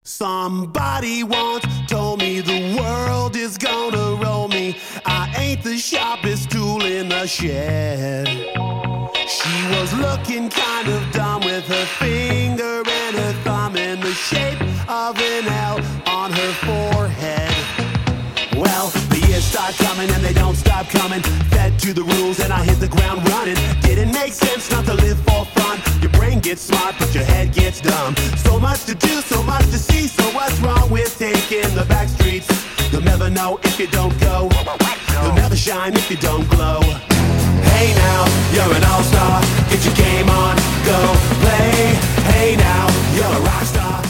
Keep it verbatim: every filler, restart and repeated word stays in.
Somebody once told me the world is gonna roll me. I ain't the sharpest tool in the shed. She was looking kind of dumb with her finger and her thumb in the shape of an L on her forehead. Well, the years start coming and they don't stop coming. Fed to the rules and I hit the ground running. Didn't make sense not to live for fun. Your brain gets smart but your head gets dumb. So much to do, so much to see. So what's wrong with taking the back streets? You'll never know if you don't go. You'll never shine if you don't glow. Hey now, you're an all-star. Get your game on, go play. Hey now, you're a rock star.